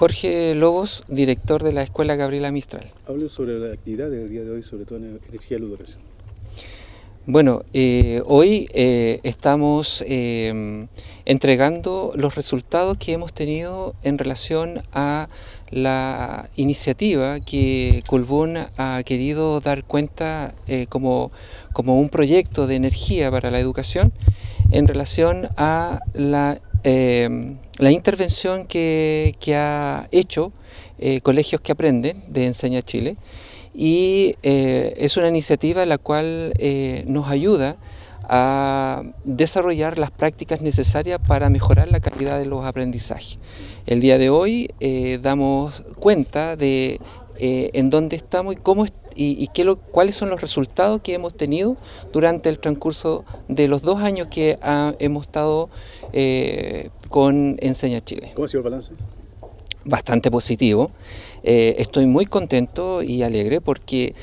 Jorge Lobos, director de la Escuela Gabriela Mistral. Hable sobre la actividad del día de hoy, sobre todo en energía de ludores. Bueno, hoy estamos entregando los resultados que hemos tenido en relación a la iniciativa que Colbún ha querido dar cuenta como un proyecto de energía para la educación en relación a la intervención que ha hecho Colegios que Aprenden de Enseña Chile. Y es una iniciativa la cual nos ayuda a desarrollar las prácticas necesarias para mejorar la calidad de los aprendizajes. El día de hoy damos cuenta de en dónde estamos y cuáles son los resultados que hemos tenido durante el transcurso de los 2 años que hemos estado con Enseña Chile. ¿Cómo ha sido el balance? Bastante positivo. Estoy muy contento y alegre porque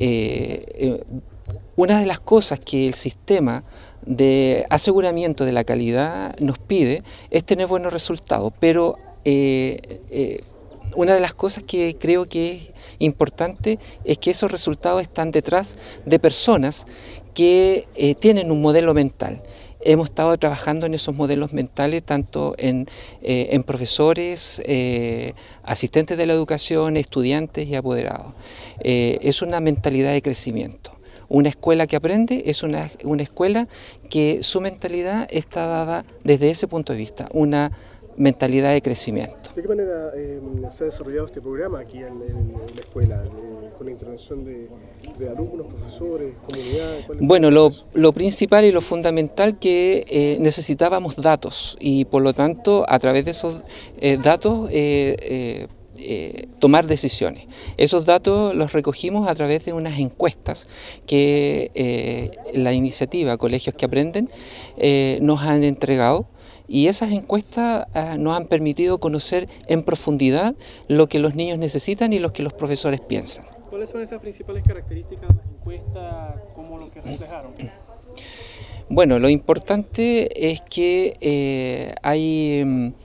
una de las cosas que el sistema de aseguramiento de la calidad nos pide es tener buenos resultados, pero una de las cosas que creo que es importante es que esos resultados están detrás de personas que tienen un modelo mental. Hemos estado trabajando en esos modelos mentales tanto en profesores, asistentes de la educación, estudiantes y apoderados. Es una mentalidad de crecimiento. Una escuela que aprende es una escuela que su mentalidad está dada desde ese punto de vista, una mentalidad de crecimiento. ¿De qué manera se ha desarrollado este programa aquí en la escuela, con la intervención de alumnos, profesores, comunidad? Bueno, lo principal y lo fundamental que necesitábamos datos y por lo tanto a través de esos datos tomar decisiones. Esos datos los recogimos a través de unas encuestas que la iniciativa Colegios que Aprenden nos han entregado. Y esas encuestas nos han permitido conocer en profundidad lo que los niños necesitan y lo que los profesores piensan. ¿Cuáles son esas principales características de las encuestas, como lo que reflejaron? Bueno, lo importante es que hay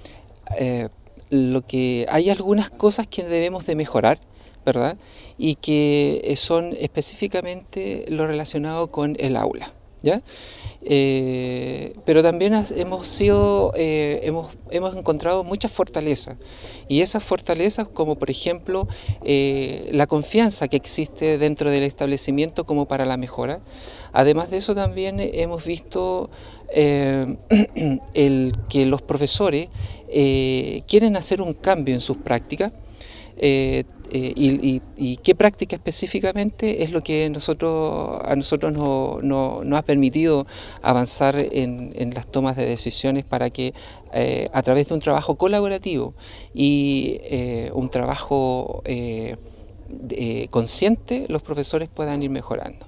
algunas cosas que debemos de mejorar, ¿verdad? Y que son específicamente lo relacionado con el aula, ¿ya? Pero también hemos encontrado muchas fortalezas y esas fortalezas como por ejemplo la confianza que existe dentro del establecimiento como para la mejora. Además de eso también hemos visto que los profesores quieren hacer un cambio en sus prácticas. Y qué práctica específicamente es lo que a nosotros nos ha permitido avanzar en las tomas de decisiones para que a través de un trabajo colaborativo y un trabajo consciente los profesores puedan ir mejorando.